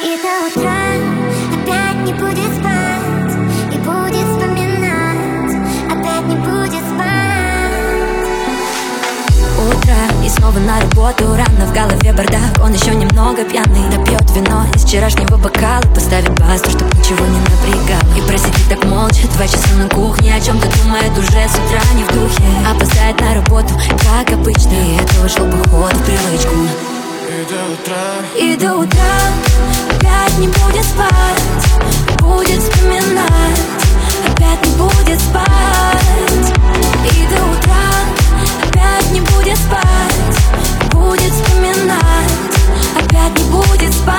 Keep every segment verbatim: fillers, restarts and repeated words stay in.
И до утра опять не будет спать, и будет вспоминать, опять не будет спать. Утро, и снова на работу, рано в голове бардак. Он еще немного пьяный, допьет вино из вчерашнего бокала, поставит басту, чтоб ничего не напрягало, и просидит так молча два часа на кухне, о чем-то думает уже с утра не в духе. Опоздает на работу, как обычно, и это вошло походу в привычку. И до утра, и до утра опять не будет спать, будет вспоминать, опять не будет спать. И до утра опять не будет спать, будет вспоминать, опять не будет спать.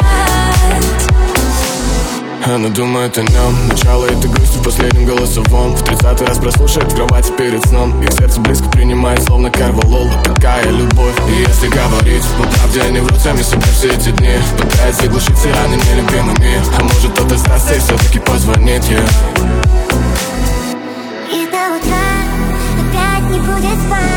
она думает о нем. Начало этой грусти в последнем голосовом. В тридцатый раз прослушает в кровати перед сном. Их сердце близко принимает, словно карвалол. Такая любовь. И если говорить по правде, они врут сами себе все эти дни. Пытаются заглушить все раны нелюбимыми. А может кто-то сдастся и все-таки позвонит ей. И до утра опять не будет спать.